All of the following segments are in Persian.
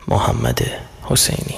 محمد حسینی.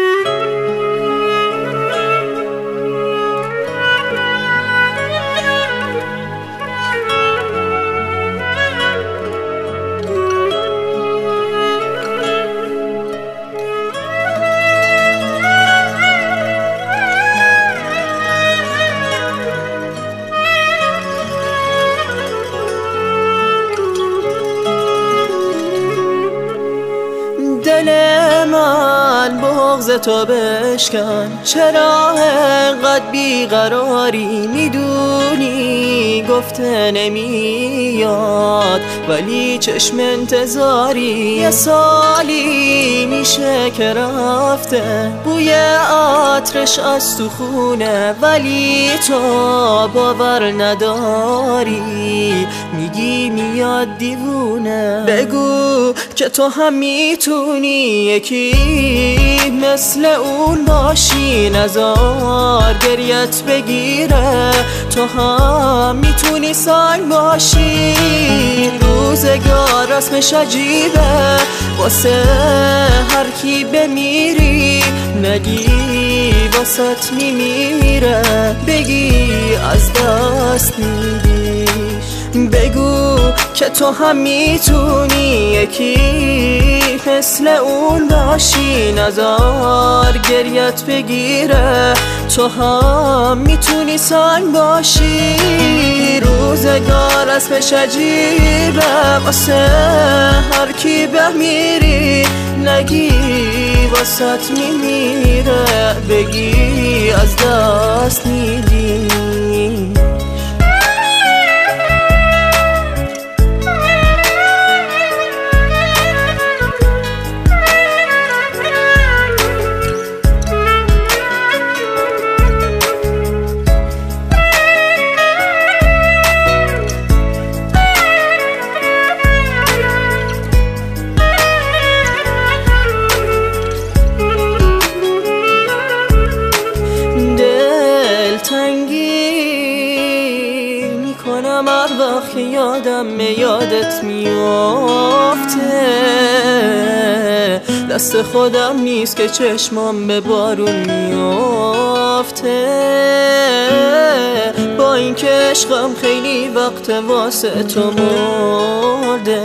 دل من بغض تو بشکن، چرا انقدر بیقراری؟ میدونی گفته نمیاد ولی چشم انتظاری. یه سالی میشه که رفته، بوی عطرش از تو خونه، ولی تو باور نداری، میگی میاد دیوونه. بگو که تو هم میتونی یکی مثل اون باشی، نزار گریت بگیره. تو هم میتونی سنگ باشی، روزگار رسمش عجیبه، واسه هر کی بمیری نگی واسط میمیره، بگی از دست میدیش. بگو که تو هم میتونی یکی مثل اون باشی، نزار گریت بگیره. تو هم میتونی سنگ باشی، روزگار اسمش عجیبه، واسه هر کی بمیری نگی واسط میمیره، بگی از دست میدی. تنگی میکنم هر وقت که یادم یادت میافته، دست خودم نیست که چشمام به بارون میافته، با این که عشقم خیلی وقت واسه تو مرده.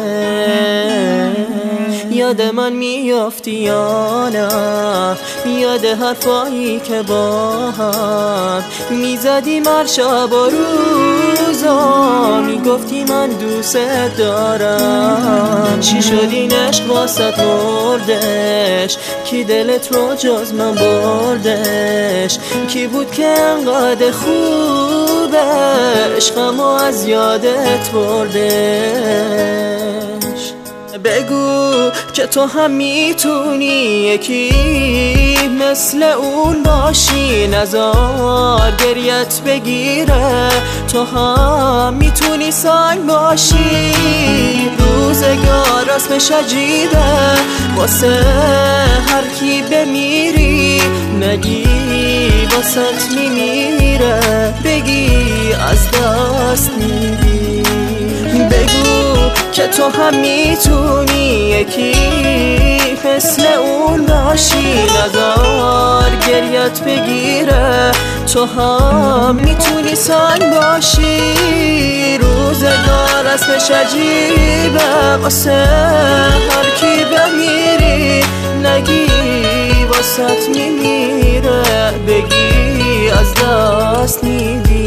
یاد من میافتی یا نه؟ یاد حرفایی که با هم میزدیم هر شب و روزا، میگفتی من دوست دارم. چی شد این عشق واسط مردش؟ کی دلت رو جز من بردش؟ کی بود که انقدر خوبه عشقمو از یادت بردش؟ بگو که تو هم میتونی یکی مثل اون باشی، نزار گریت بگیره. تو هم میتونی سنگ باشی، روزگار رسمش عجیبه، واسه هر کی بمیری نگی واسط میمیره، بگی از دست میدی. بگو که تو هم میتونی یکی مثل اون باشی، نزار گریت بگیره. تو هم میتونی سنگ باشی، روزگار اسمش عجیبه، واسه هر کی بمیری نگی واسط میمیره، بگی از دست میدی.